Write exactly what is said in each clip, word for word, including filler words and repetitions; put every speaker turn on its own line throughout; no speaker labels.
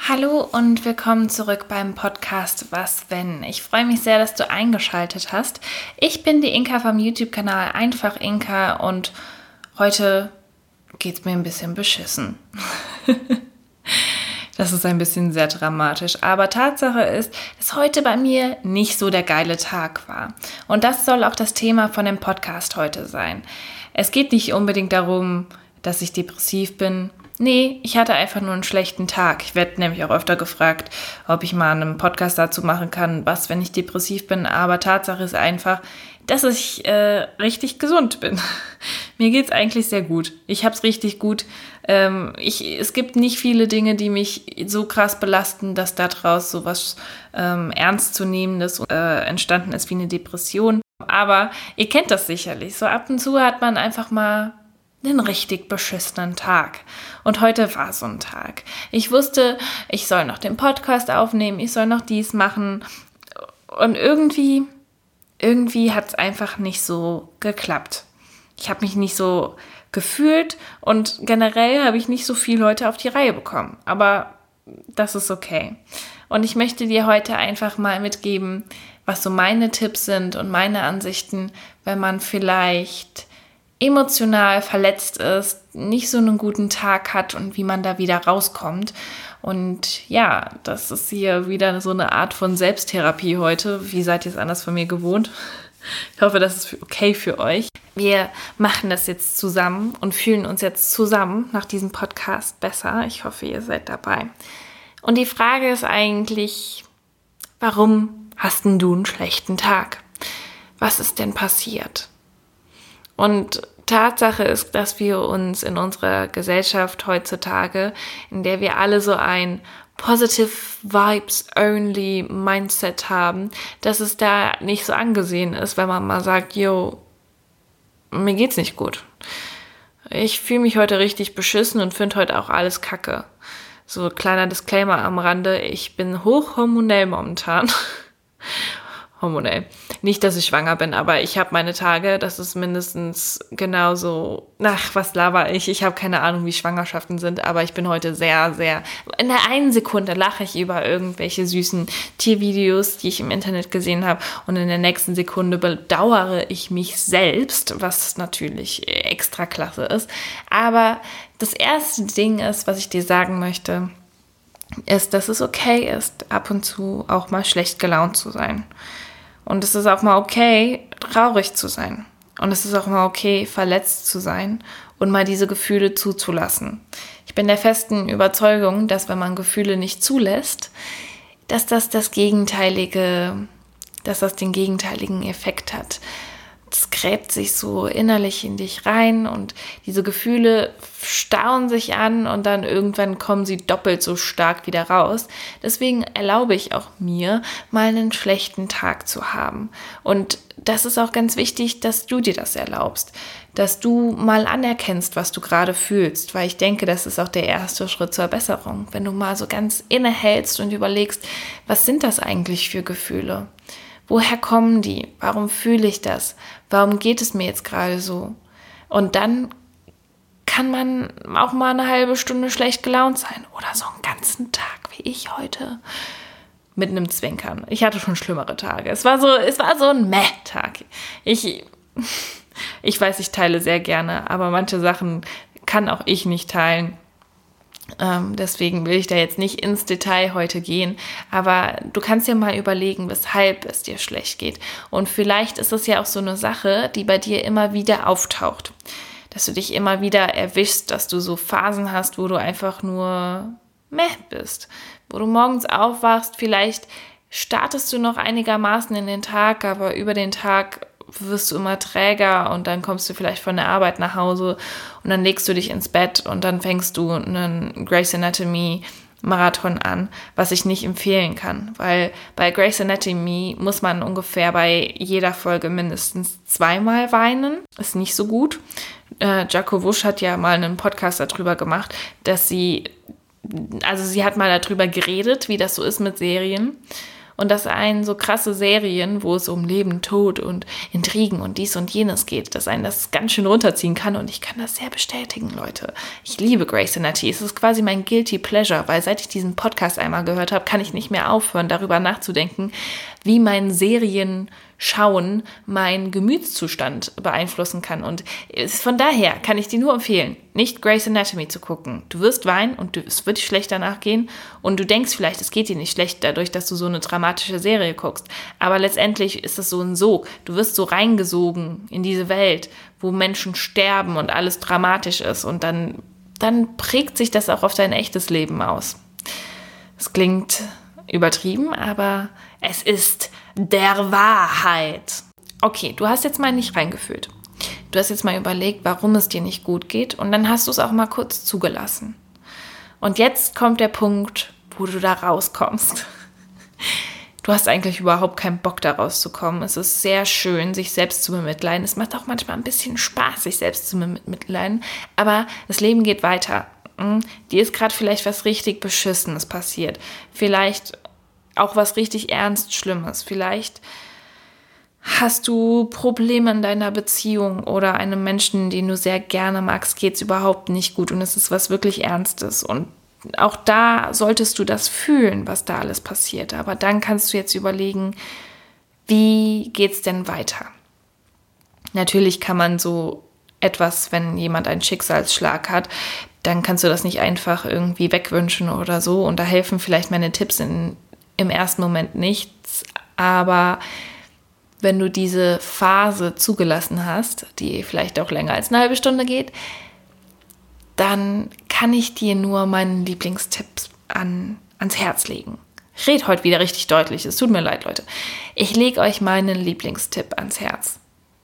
Hallo und willkommen zurück beim Podcast Was Wenn. Ich freue mich sehr, dass du eingeschaltet hast. Ich bin die Inka vom YouTube-Kanal Einfach Inka und heute geht's mir ein bisschen beschissen. Das ist ein bisschen sehr dramatisch, aber Tatsache ist, dass heute bei mir nicht so der geile Tag war. Und das soll auch das Thema von dem Podcast heute sein. Es geht nicht unbedingt darum, dass ich depressiv bin. Nee, ich hatte einfach nur einen schlechten Tag. Ich werde nämlich auch öfter gefragt, ob ich mal einen Podcast dazu machen kann, was, wenn ich depressiv bin. Aber Tatsache ist einfach, dass ich äh, richtig gesund bin. Mir geht's eigentlich sehr gut. Ich hab's richtig gut. Ähm, ich, es gibt nicht viele Dinge, die mich so krass belasten, dass daraus so was ähm, Ernstzunehmendes äh, entstanden ist wie eine Depression. Aber ihr kennt das sicherlich. So ab und zu hat man einfach mal einen richtig beschissenen Tag. Und heute war so ein Tag. Ich wusste, ich soll noch den Podcast aufnehmen, ich soll noch dies machen. Und irgendwie, irgendwie hat es einfach nicht so geklappt. Ich habe mich nicht so gefühlt und generell habe ich nicht so viel heute auf die Reihe bekommen. Aber das ist okay. Und ich möchte dir heute einfach mal mitgeben, was so meine Tipps sind und meine Ansichten, wenn man vielleicht emotional verletzt ist, nicht so einen guten Tag hat und wie man da wieder rauskommt. Und ja, das ist hier wieder so eine Art von Selbsttherapie heute. Wie seid ihr es anders von mir gewohnt? Ich hoffe, das ist okay für euch. Wir machen das jetzt zusammen und fühlen uns jetzt zusammen nach diesem Podcast besser. Ich hoffe, ihr seid dabei. Und die Frage ist eigentlich, warum hast denn du einen schlechten Tag? Was ist denn passiert? Und Tatsache ist, dass wir uns in unserer Gesellschaft heutzutage, in der wir alle so ein Positive Vibes Only Mindset haben, dass es da nicht so angesehen ist, wenn man mal sagt, yo, mir geht's nicht gut. Ich fühle mich heute richtig beschissen und finde heute auch alles kacke. So kleiner Disclaimer am Rande, ich bin hochhormonell momentan. Hormonell. Nicht, dass ich schwanger bin, aber ich habe meine Tage, das ist mindestens genauso, ach, was laber ich, ich habe keine Ahnung, wie Schwangerschaften sind, aber ich bin heute sehr, sehr, in der einen Sekunde lache ich über irgendwelche süßen Tiervideos, die ich im Internet gesehen habe und in der nächsten Sekunde bedauere ich mich selbst, was natürlich extra klasse ist, aber das erste Ding ist, was ich dir sagen möchte, ist, dass es okay ist, ab und zu auch mal schlecht gelaunt zu sein. Und es ist auch mal okay, traurig zu sein. Und es ist auch mal okay, verletzt zu sein und mal diese Gefühle zuzulassen. Ich bin der festen Überzeugung, dass wenn man Gefühle nicht zulässt, dass das das gegenteilige, dass das den gegenteiligen Effekt hat. Es gräbt sich so innerlich in dich rein und diese Gefühle stauen sich an und dann irgendwann kommen sie doppelt so stark wieder raus. Deswegen erlaube ich auch mir, mal einen schlechten Tag zu haben. Und das ist auch ganz wichtig, dass du dir das erlaubst, dass du mal anerkennst, was du gerade fühlst, weil ich denke, das ist auch der erste Schritt zur Besserung. Wenn du mal so ganz innehältst und überlegst, was sind das eigentlich für Gefühle? Woher kommen die? Warum fühle ich das? Warum geht es mir jetzt gerade so? Und dann kann man auch mal eine halbe Stunde schlecht gelaunt sein oder so einen ganzen Tag wie ich heute mit einem Zwinkern. Ich hatte schon schlimmere Tage. Es war so, es war so ein Meh-Tag. Ich, ich weiß, ich teile sehr gerne, aber manche Sachen kann auch ich nicht teilen. Ähm, deswegen will ich da jetzt nicht ins Detail heute gehen, aber du kannst dir mal überlegen, weshalb es dir schlecht geht. Und vielleicht ist es ja auch so eine Sache, die bei dir immer wieder auftaucht, dass du dich immer wieder erwischst, dass du so Phasen hast, wo du einfach nur meh bist, wo du morgens aufwachst, vielleicht startest du noch einigermaßen in den Tag, aber über den Tag wirst du immer träger und dann kommst du vielleicht von der Arbeit nach Hause und dann legst du dich ins Bett und dann fängst du einen Grey's Anatomy Marathon an, was ich nicht empfehlen kann, weil bei Grey's Anatomy muss man ungefähr bei jeder Folge mindestens zweimal weinen, ist nicht so gut. Äh, Jacko Wusch hat ja mal einen Podcast darüber gemacht, dass sie, also sie hat mal darüber geredet, wie das so ist mit Serien. Und dass einen so krasse Serien, wo es um Leben, Tod und Intrigen und dies und jenes geht, dass einen das ganz schön runterziehen kann. Und ich kann das sehr bestätigen, Leute. Ich liebe Grey's Anatomy. Es ist quasi mein Guilty Pleasure, weil seit ich diesen Podcast einmal gehört habe, kann ich nicht mehr aufhören, darüber nachzudenken, wie mein Serienschauen meinen Gemütszustand beeinflussen kann. Und von daher kann ich dir nur empfehlen, nicht Grey's Anatomy zu gucken. Du wirst weinen und es wird dir schlecht danach gehen. Und du denkst vielleicht, es geht dir nicht schlecht dadurch, dass du so eine dramatische Serie guckst. Aber letztendlich ist es so ein Sog. Du wirst so reingesogen in diese Welt, wo Menschen sterben und alles dramatisch ist. Und dann, dann prägt sich das auch auf dein echtes Leben aus. Es klingt übertrieben, aber es ist der Wahrheit. Okay, du hast jetzt mal nicht reingefühlt. Du hast jetzt mal überlegt, warum es dir nicht gut geht und dann hast du es auch mal kurz zugelassen. Und jetzt kommt der Punkt, wo du da rauskommst. Du hast eigentlich überhaupt keinen Bock, da rauszukommen. Es ist sehr schön, sich selbst zu bemitleiden. Es macht auch manchmal ein bisschen Spaß, sich selbst zu bemitleiden. Aber das Leben geht weiter. Dir ist gerade vielleicht was richtig Beschissenes passiert. Vielleicht auch was richtig ernst Schlimmes. Vielleicht hast du Probleme in deiner Beziehung oder einem Menschen, den du sehr gerne magst, geht es überhaupt nicht gut und es ist was wirklich Ernstes. Und auch da solltest du das fühlen, was da alles passiert. Aber dann kannst du jetzt überlegen, wie geht's denn weiter? Natürlich kann man so etwas, wenn jemand einen Schicksalsschlag hat, dann kannst du das nicht einfach irgendwie wegwünschen oder so. Und da helfen vielleicht meine Tipps in, im ersten Moment nichts. Aber wenn du diese Phase zugelassen hast, die vielleicht auch länger als eine halbe Stunde geht, dann kann ich dir nur meinen Lieblingstipps an, ans Herz legen. Ich rede heute wieder richtig deutlich, es tut mir leid, Leute. Ich lege euch meinen Lieblingstipp ans Herz.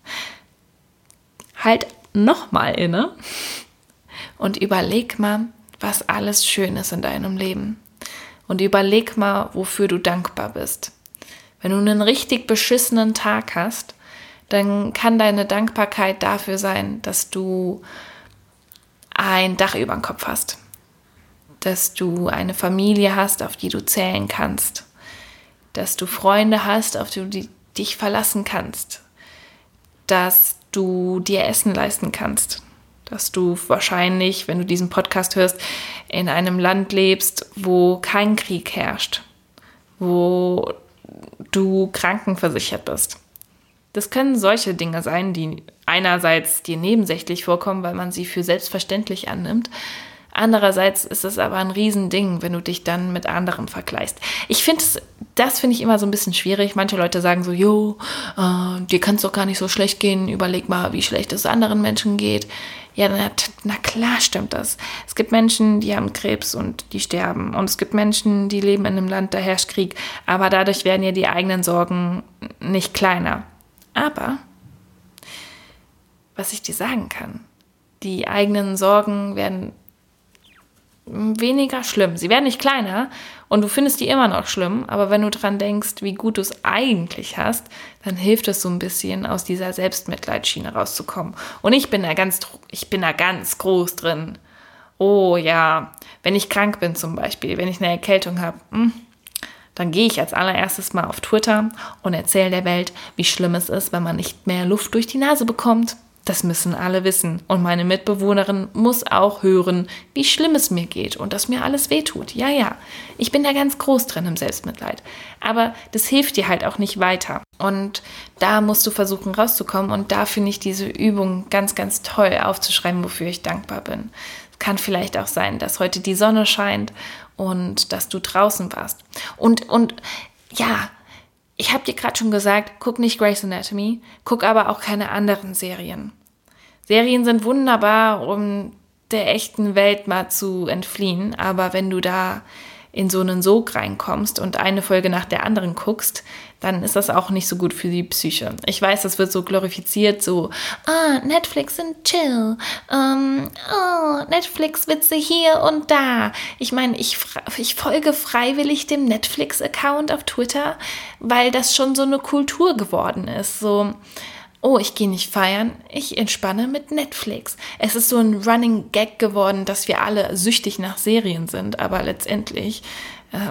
Halt nochmal inne und überleg mal, was alles schön ist in deinem Leben. Und überleg mal, wofür du dankbar bist. Wenn du einen richtig beschissenen Tag hast, dann kann deine Dankbarkeit dafür sein, dass du ein Dach über dem Kopf hast. Dass du eine Familie hast, auf die du zählen kannst. Dass du Freunde hast, auf die du dich verlassen kannst. Dass du dir Essen leisten kannst. Dass du wahrscheinlich, wenn du diesen Podcast hörst, in einem Land lebst, wo kein Krieg herrscht. Wo du krankenversichert bist. Das können solche Dinge sein, die einerseits dir nebensächlich vorkommen, weil man sie für selbstverständlich annimmt. Andererseits ist es aber ein Riesending, wenn du dich dann mit anderen vergleichst. Ich finde es, das finde ich immer so ein bisschen schwierig. Manche Leute sagen so, jo, äh, dir kann es doch gar nicht so schlecht gehen. Überleg mal, wie schlecht es anderen Menschen geht. Ja, na, na klar stimmt das. Es gibt Menschen, die haben Krebs und die sterben. Und es gibt Menschen, die leben in einem Land, da herrscht Krieg. Aber dadurch werden ja die eigenen Sorgen nicht kleiner. Aber, was ich dir sagen kann, die eigenen Sorgen werden weniger schlimm. Sie werden nicht kleiner und du findest die immer noch schlimm, aber wenn du dran denkst, wie gut du es eigentlich hast, dann hilft es so ein bisschen, aus dieser Selbstmitleidsschiene rauszukommen. Und ich bin da ganz, ich bin da ganz groß drin. Oh ja, wenn ich krank bin zum Beispiel, wenn ich eine Erkältung habe, dann gehe ich als allererstes mal auf Twitter und erzähle der Welt, wie schlimm es ist, wenn man nicht mehr Luft durch die Nase bekommt. Das müssen alle wissen. Und meine Mitbewohnerin muss auch hören, wie schlimm es mir geht und dass mir alles wehtut. Ja, ja, ich bin da ganz groß drin im Selbstmitleid. Aber das hilft dir halt auch nicht weiter. Und da musst du versuchen rauszukommen. Und da finde ich diese Übung ganz, ganz toll aufzuschreiben, wofür ich dankbar bin. Es kann vielleicht auch sein, dass heute die Sonne scheint und dass du draußen warst. Und, und ja, ich habe dir gerade schon gesagt, guck nicht Grey's Anatomy, guck aber auch keine anderen Serien. Serien sind wunderbar, um der echten Welt mal zu entfliehen, aber wenn du da in so einen Sog reinkommst und eine Folge nach der anderen guckst, dann ist das auch nicht so gut für die Psyche. Ich weiß, das wird so glorifiziert, so, ah, Netflix und chill, ähm, oh, Netflix-Witze hier und da. Ich meine, ich, ich folge freiwillig dem Netflix-Account auf Twitter, weil das schon so eine Kultur geworden ist, so, oh, ich gehe nicht feiern, ich entspanne mit Netflix. Es ist so ein Running Gag geworden, dass wir alle süchtig nach Serien sind, aber letztendlich ähm,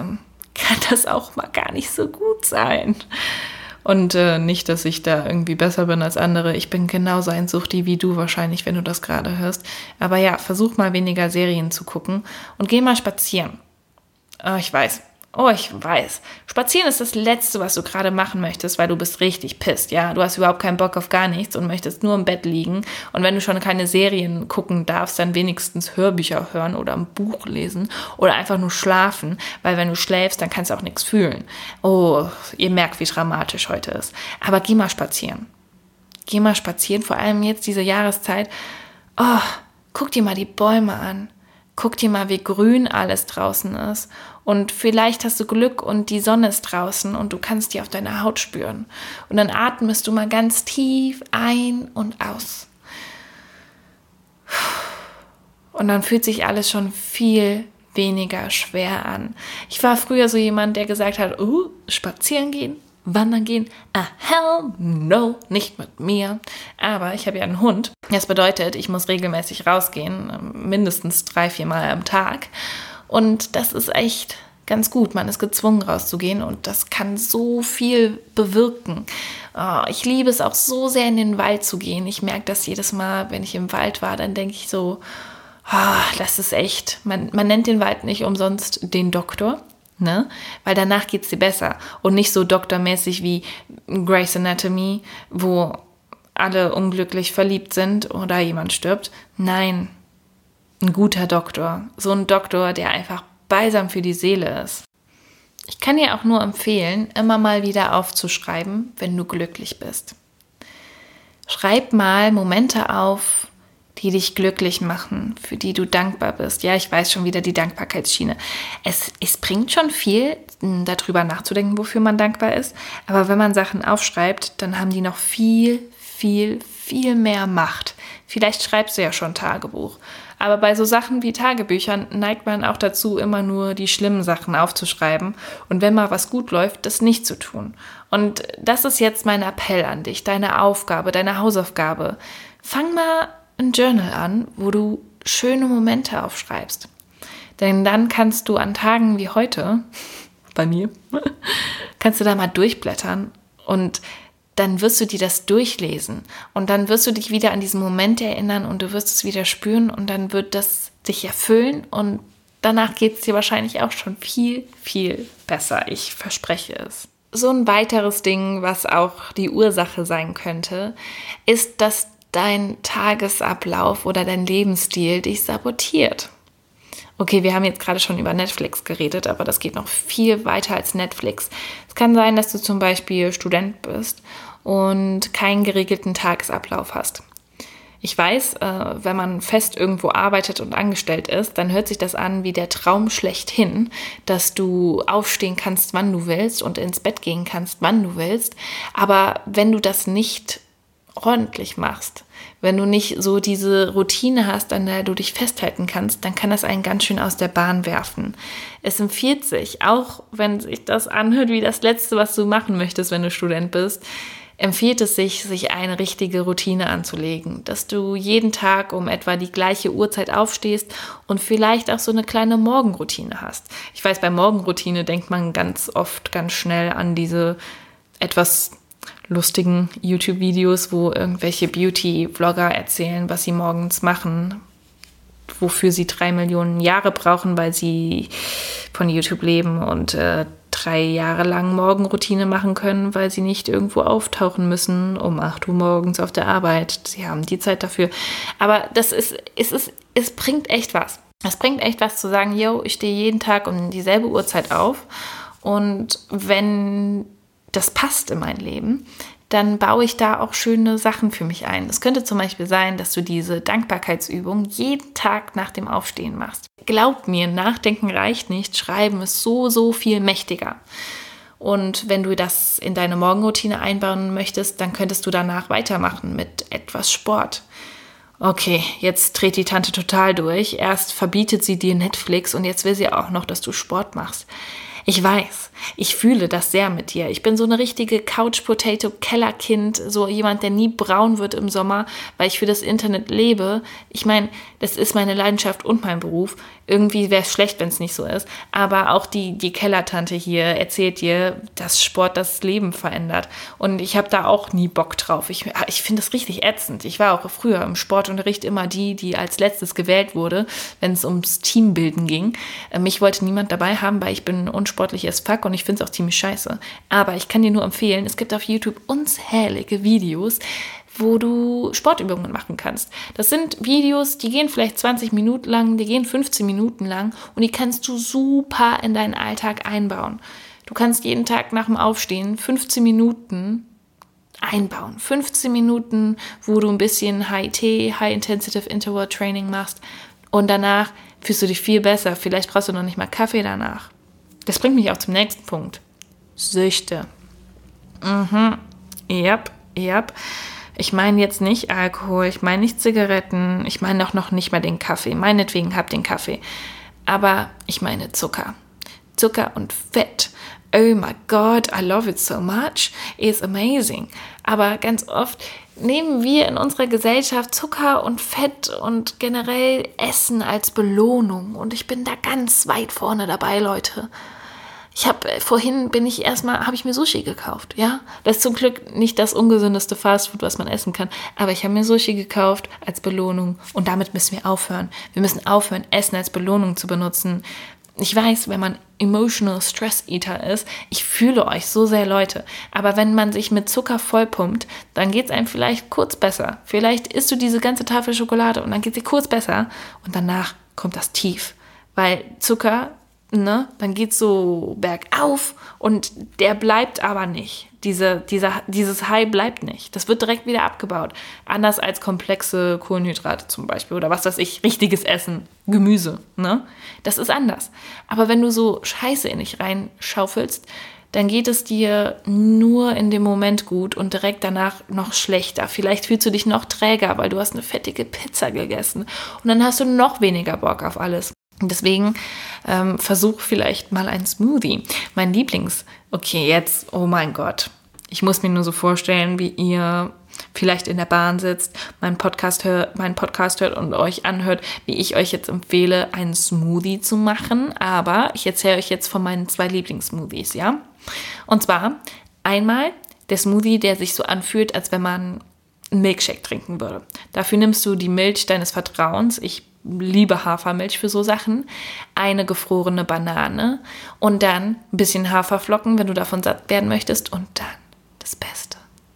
kann das auch mal gar nicht so gut sein. Und äh, nicht, dass ich da irgendwie besser bin als andere. Ich bin genauso ein Suchti wie du wahrscheinlich, wenn du das gerade hörst. Aber ja, versuch mal weniger Serien zu gucken und geh mal spazieren. Oh, ich weiß. Oh, ich weiß. Spazieren ist das Letzte, was du gerade machen möchtest, weil du bist richtig pisst, ja. Du hast überhaupt keinen Bock auf gar nichts und möchtest nur im Bett liegen. Und wenn du schon keine Serien gucken darfst, dann wenigstens Hörbücher hören oder ein Buch lesen oder einfach nur schlafen, weil wenn du schläfst, dann kannst du auch nichts fühlen. Oh, ihr merkt, wie dramatisch heute ist. Aber geh mal spazieren. Geh mal spazieren, vor allem jetzt diese Jahreszeit. Oh, guck dir mal die Bäume an. Guck dir mal, wie grün alles draußen ist. Und vielleicht hast du Glück und die Sonne ist draußen und du kannst die auf deiner Haut spüren. Und dann atmest du mal ganz tief ein und aus. Und dann fühlt sich alles schon viel weniger schwer an. Ich war früher so jemand, der gesagt hat, uh, spazieren gehen, wandern gehen, ah, hell no, nicht mit mir. Aber ich habe ja einen Hund. Das bedeutet, ich muss regelmäßig rausgehen, mindestens drei, vier Mal am Tag. Und das ist echt ganz gut. Man ist gezwungen rauszugehen und das kann so viel bewirken. Oh, ich liebe es auch so sehr, in den Wald zu gehen. Ich merke das jedes Mal, wenn ich im Wald war, dann denke ich so, oh, das ist echt, man, man nennt den Wald nicht umsonst den Doktor. Ne? Weil danach geht es dir besser und nicht so doktormäßig wie Grey's Anatomy, wo alle unglücklich verliebt sind oder jemand stirbt. Nein, ein guter Doktor. So ein Doktor, der einfach balsam für die Seele ist. Ich kann dir auch nur empfehlen, immer mal wieder aufzuschreiben, wenn du glücklich bist. Schreib mal Momente auf, die dich glücklich machen, für die du dankbar bist. Ja, ich weiß schon wieder die Dankbarkeitsschiene. Es, es bringt schon viel, darüber nachzudenken, wofür man dankbar ist. Aber wenn man Sachen aufschreibt, dann haben die noch viel, viel, viel mehr Macht. Vielleicht schreibst du ja schon Tagebuch. Aber bei so Sachen wie Tagebüchern neigt man auch dazu, immer nur die schlimmen Sachen aufzuschreiben. Und wenn mal was gut läuft, das nicht zu tun. Und das ist jetzt mein Appell an dich, deine Aufgabe, deine Hausaufgabe. Fang mal ein Journal an, wo du schöne Momente aufschreibst. Denn dann kannst du an Tagen wie heute, bei mir, kannst du da mal durchblättern und dann wirst du dir das durchlesen und dann wirst du dich wieder an diesen Moment erinnern und du wirst es wieder spüren und dann wird das dich erfüllen und danach geht es dir wahrscheinlich auch schon viel, viel besser. Ich verspreche es. So ein weiteres Ding, was auch die Ursache sein könnte, ist, dass dein Tagesablauf oder dein Lebensstil dich sabotiert. Okay, wir haben jetzt gerade schon über Netflix geredet, aber das geht noch viel weiter als Netflix. Es kann sein, dass du zum Beispiel Student bist und keinen geregelten Tagesablauf hast. Ich weiß, wenn man fest irgendwo arbeitet und angestellt ist, dann hört sich das an wie der Traum schlechthin, dass du aufstehen kannst, wann du willst und ins Bett gehen kannst, wann du willst. Aber wenn du das nicht ordentlich machst, wenn du nicht so diese Routine hast, an der du dich festhalten kannst, dann kann das einen ganz schön aus der Bahn werfen. Es empfiehlt sich, auch wenn sich das anhört wie das Letzte, was du machen möchtest, wenn du Student bist, empfiehlt es sich, sich eine richtige Routine anzulegen, dass du jeden Tag um etwa die gleiche Uhrzeit aufstehst und vielleicht auch so eine kleine Morgenroutine hast. Ich weiß, bei Morgenroutine denkt man ganz oft ganz schnell an diese etwas lustigen YouTube-Videos, wo irgendwelche Beauty-Vlogger erzählen, was sie morgens machen, wofür sie drei Millionen Jahre brauchen, weil sie von YouTube leben und äh, drei Jahre lang Morgenroutine machen können, weil sie nicht irgendwo auftauchen müssen um acht Uhr morgens auf der Arbeit. Sie haben die Zeit dafür. Aber das ist, es ist, es bringt echt was. Es bringt echt was zu sagen, yo, ich stehe jeden Tag um dieselbe Uhrzeit auf und wenn das passt in mein Leben, dann baue ich da auch schöne Sachen für mich ein. Es könnte zum Beispiel sein, dass du diese Dankbarkeitsübung jeden Tag nach dem Aufstehen machst. Glaub mir, Nachdenken reicht nicht, Schreiben ist so, so viel mächtiger. Und wenn du das in deine Morgenroutine einbauen möchtest, dann könntest du danach weitermachen mit etwas Sport. Okay, jetzt dreht die Tante total durch. Erst verbietet sie dir Netflix und jetzt will sie auch noch, dass du Sport machst. Ich weiß, ich fühle das sehr mit dir. Ich bin so eine richtige Couch-Potato-Kellerkind, so jemand, der nie braun wird im Sommer, weil ich für das Internet lebe. Ich meine, das ist meine Leidenschaft und mein Beruf. Irgendwie wäre es schlecht, wenn es nicht so ist. Aber auch die, die Kellertante hier erzählt dir, dass Sport das Leben verändert. Und ich habe da auch nie Bock drauf. Ich, ich finde das richtig ätzend. Ich war auch früher im Sportunterricht immer die, die als letztes gewählt wurde, wenn es ums Teambilden ging. Mich wollte niemand dabei haben, weil ich bin unsportlich as fuck und ich finde es auch ziemlich scheiße. Aber ich kann dir nur empfehlen, es gibt auf YouTube unzählige Videos, wo du Sportübungen machen kannst. Das sind Videos, die gehen vielleicht zwanzig Minuten lang, die gehen fünfzehn Minuten lang und die kannst du super in deinen Alltag einbauen. Du kannst jeden Tag nach dem Aufstehen fünfzehn Minuten einbauen. fünfzehn Minuten, wo du ein bisschen H I T, High Intensive Interval Training machst und danach fühlst du dich viel besser. Vielleicht brauchst du noch nicht mal Kaffee danach. Das bringt mich auch zum nächsten Punkt. Süchte. Mhm. Yep, yep. Ich meine jetzt nicht Alkohol, ich meine nicht Zigaretten, ich meine auch noch nicht mal den Kaffee. Meinetwegen hab den Kaffee. Aber ich meine Zucker. Zucker und Fett. Oh my God, I love it so much. It's amazing. Aber ganz oft nehmen wir in unserer Gesellschaft Zucker und Fett und generell Essen als Belohnung. Und ich bin da ganz weit vorne dabei, Leute. Ich habe vorhin bin ich erstmal, habe ich mir Sushi gekauft, ja. Das ist zum Glück nicht das ungesündeste Fastfood, was man essen kann. Aber ich habe mir Sushi gekauft als Belohnung und damit müssen wir aufhören. Wir müssen aufhören, Essen als Belohnung zu benutzen. Ich weiß, wenn man emotional Stress Eater ist, ich fühle euch so sehr, Leute. Aber wenn man sich mit Zucker vollpumpt, dann geht es einem vielleicht kurz besser. Vielleicht isst du diese ganze Tafel Schokolade und dann geht es dir kurz besser und danach kommt das Tief. Weil Zucker, ne, dann geht es so bergauf und der bleibt aber nicht. Diese, dieser, dieses High bleibt nicht. Das wird direkt wieder abgebaut. Anders als komplexe Kohlenhydrate zum Beispiel oder was weiß ich, richtiges Essen, Gemüse, ne? Das ist anders. Aber wenn du so Scheiße in dich reinschaufelst, dann geht es dir nur in dem Moment gut und direkt danach noch schlechter. Vielleicht fühlst du dich noch träger, weil du hast eine fettige Pizza gegessen und dann hast du noch weniger Bock auf alles. Deswegen ähm, versuch vielleicht mal ein Smoothie. Mein Lieblings, okay, jetzt, oh mein Gott. Ich muss mir nur so vorstellen, wie ihr vielleicht in der Bahn sitzt, meinen Podcast, hör, meinen Podcast hört und euch anhört, wie ich euch jetzt empfehle, einen Smoothie zu machen. Aber ich erzähle euch jetzt von meinen zwei Lieblingssmoothies, ja? Und zwar einmal der Smoothie, der sich so anfühlt, als wenn man einen Milkshake trinken würde. Dafür nimmst du die Milch deines Vertrauens. Ich liebe Hafermilch für so Sachen, eine gefrorene Banane und dann ein bisschen Haferflocken, wenn du davon satt werden möchtest und dann das Beste,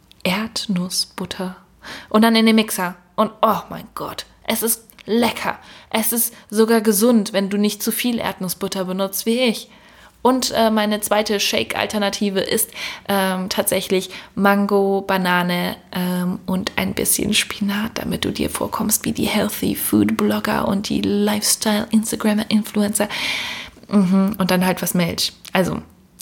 Erdnussbutter und dann in den Mixer und oh mein Gott, es ist lecker, es ist sogar gesund, wenn du nicht zu viel Erdnussbutter benutzt wie ich. Und äh, meine zweite Shake-Alternative ist ähm, tatsächlich Mango, Banane ähm, und ein bisschen Spinat, damit du dir vorkommst wie die Healthy Food Blogger und die Lifestyle Instagrammer Influencer. Mhm. Und dann halt was Milch. Also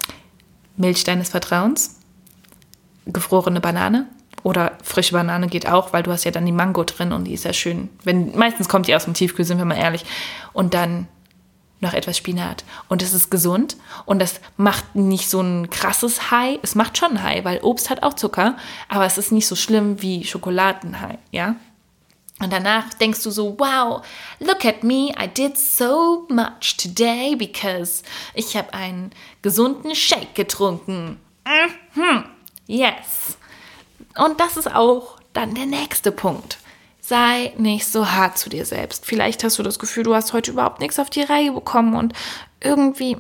Milch deines Vertrauens, gefrorene Banane oder frische Banane geht auch, weil du hast ja dann die Mango drin und die ist ja schön. Wenn, meistens kommt die aus dem Tiefkühl, sind wir mal ehrlich. Und dann noch etwas Spinat. Und es ist gesund und das macht nicht so ein krasses High. Es macht schon High, weil Obst hat auch Zucker, aber es ist nicht so schlimm wie Schokoladenhigh, ja? Und danach denkst du so, wow, look at me, I did so much today because ich habe einen gesunden Shake getrunken. Mhm. Yes. Und das ist auch dann der nächste Punkt. Sei nicht so hart zu dir selbst. Vielleicht hast du das Gefühl, du hast heute überhaupt nichts auf die Reihe bekommen und irgendwie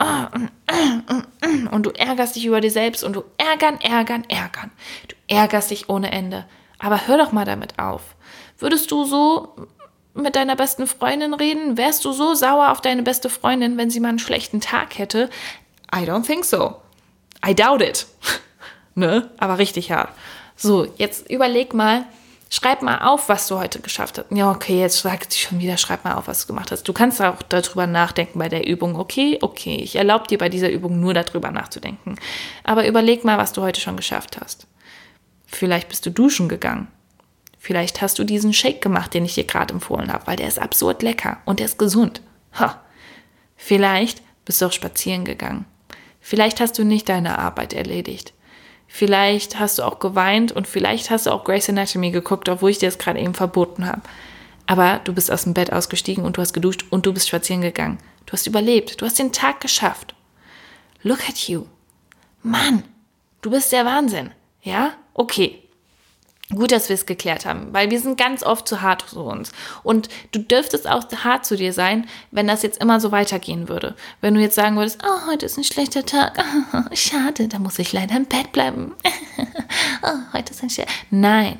und du ärgerst dich über dich selbst und du ärgern, ärgern, ärgern. Du ärgerst dich ohne Ende. Aber hör doch mal damit auf. Würdest du so mit deiner besten Freundin reden? Wärst du so sauer auf deine beste Freundin, wenn sie mal einen schlechten Tag hätte? I don't think so. I doubt it. Ne? Aber richtig hart. So, jetzt überleg mal, schreib mal auf, was du heute geschafft hast. Ja, okay, jetzt sagt sie schon wieder, schreib mal auf, was du gemacht hast. Du kannst auch darüber nachdenken bei der Übung. Okay, okay, ich erlaube dir bei dieser Übung nur darüber nachzudenken. Aber überleg mal, was du heute schon geschafft hast. Vielleicht bist du duschen gegangen. Vielleicht hast du diesen Shake gemacht, den ich dir gerade empfohlen habe, weil der ist absurd lecker und der ist gesund. Ha. Vielleicht bist du auch spazieren gegangen Vielleicht hast du nicht deine Arbeit erledigt. Vielleicht hast du auch geweint und vielleicht hast du auch Grey's Anatomy geguckt, obwohl ich dir das gerade eben verboten habe. Aber du bist aus dem Bett ausgestiegen und du hast geduscht und du bist spazieren gegangen. Du hast überlebt. Du hast den Tag geschafft. Look at you. Mann, du bist der Wahnsinn. Ja? Okay. Gut, dass wir es geklärt haben, weil wir sind ganz oft zu hart zu uns. Und du dürftest auch hart zu dir sein, wenn das jetzt immer so weitergehen würde. Wenn du jetzt sagen würdest, oh, heute ist ein schlechter Tag, oh, schade, da muss ich leider im Bett bleiben. oh, heute ist ein schlechter Tag. Nein,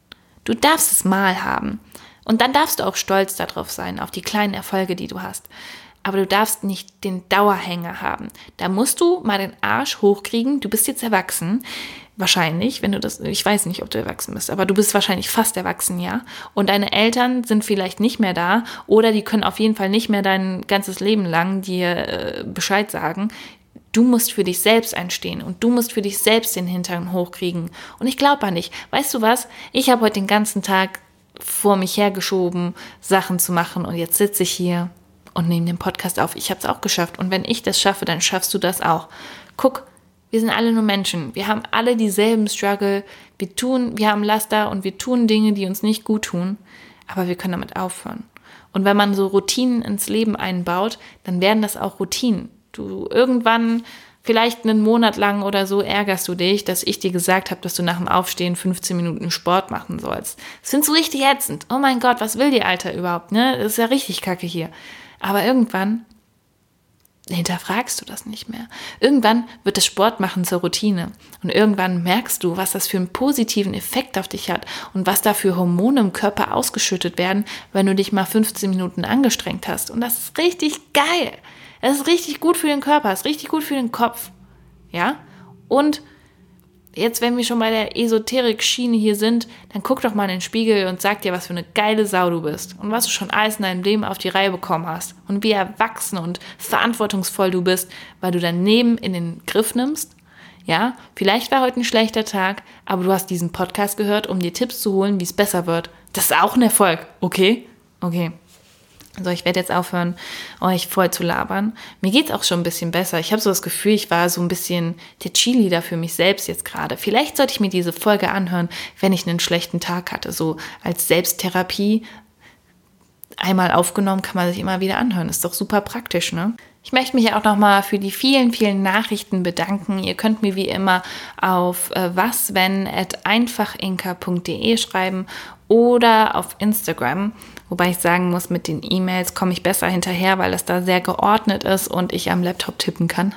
du darfst es mal haben. Und dann darfst du auch stolz darauf sein, auf die kleinen Erfolge, die du hast. Aber du darfst nicht den Dauerhänger haben. Da musst du mal den Arsch hochkriegen. Du bist jetzt erwachsen. Wahrscheinlich, wenn du das, ich weiß nicht, ob du erwachsen bist, aber du bist wahrscheinlich fast erwachsen, ja. Und deine Eltern sind vielleicht nicht mehr da oder die können auf jeden Fall nicht mehr dein ganzes Leben lang dir äh, Bescheid sagen. Du musst für dich selbst einstehen und du musst für dich selbst den Hintern hochkriegen. Und ich glaube an dich. Weißt du was? Ich habe heute den ganzen Tag vor mich hergeschoben, Sachen zu machen und jetzt sitze ich hier und nehme den Podcast auf. Ich habe es auch geschafft und wenn ich das schaffe, dann schaffst du das auch. Guck, wir sind alle nur Menschen. Wir haben alle dieselben Struggle. Wir tun, wir haben Laster und wir tun Dinge, die uns nicht gut tun, aber wir können damit aufhören. Und wenn man so Routinen ins Leben einbaut, dann werden das auch Routinen. Du irgendwann, vielleicht einen Monat lang oder so, ärgerst du dich, dass ich dir gesagt habe, dass du nach dem Aufstehen fünfzehn Minuten Sport machen sollst. Das findest du richtig ätzend. Oh mein Gott, was will die Alter überhaupt, ne? Das ist ja richtig kacke hier. Aber irgendwann hinterfragst du das nicht mehr. Irgendwann wird das Sportmachen zur Routine und irgendwann merkst du, was das für einen positiven Effekt auf dich hat und was da für Hormone im Körper ausgeschüttet werden, wenn du dich mal fünfzehn Minuten angestrengt hast. Und das ist richtig geil. Das ist richtig gut für den Körper, das ist richtig gut für den Kopf. Ja? Und jetzt, wenn wir schon bei der Esoterik-Schiene hier sind, dann guck doch mal in den Spiegel und sag dir, was für eine geile Sau du bist und was du schon alles in deinem Leben auf die Reihe bekommen hast und wie erwachsen und verantwortungsvoll du bist, weil du dein Leben in den Griff nimmst. Ja, vielleicht war heute ein schlechter Tag, aber du hast diesen Podcast gehört, um dir Tipps zu holen, wie es besser wird. Das ist auch ein Erfolg, okay? Okay. Also ich werde jetzt aufhören, euch voll zu labern. Mir geht's auch schon ein bisschen besser. Ich habe so das Gefühl, ich war so ein bisschen der Cheerleader für mich selbst jetzt gerade. Vielleicht sollte ich mir diese Folge anhören, wenn ich einen schlechten Tag hatte. So als Selbsttherapie. Einmal aufgenommen, kann man sich immer wieder anhören. Ist doch super praktisch, ne? Ich möchte mich auch nochmal für die vielen, vielen Nachrichten bedanken. Ihr könnt mir wie immer auf äh, waswenn at einfachinka punkt de schreiben oder auf Instagram. Wobei ich sagen muss, mit den E-Mails komme ich besser hinterher, weil das da sehr geordnet ist und ich am Laptop tippen kann.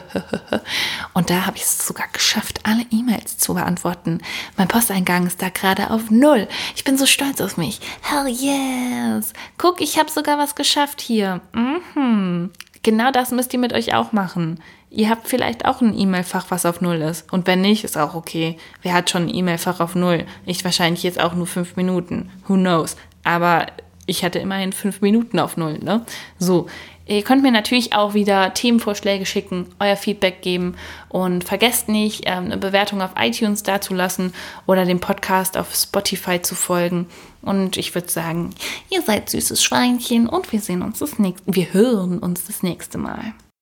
Und da habe ich es sogar geschafft, alle E-Mails zu beantworten. Mein Posteingang ist da gerade auf null. Ich bin so stolz auf mich. Hell yes! Guck, ich habe sogar was geschafft hier. Mhm. Genau das müsst ihr mit euch auch machen. Ihr habt vielleicht auch ein E-Mail-Fach, was auf null ist. Und wenn nicht, ist auch okay. Wer hat schon ein E-Mail-Fach auf null? Ich wahrscheinlich jetzt auch nur fünf Minuten. Who knows? Aber ich hatte immerhin fünf Minuten auf null, ne? So, ihr könnt mir natürlich auch wieder Themenvorschläge schicken, euer Feedback geben und vergesst nicht, eine Bewertung auf iTunes dazulassen oder dem Podcast auf Spotify zu folgen. Und ich würde sagen, ihr seid süßes Schweinchen und wir sehen uns das nächste, wir hören uns das nächste Mal.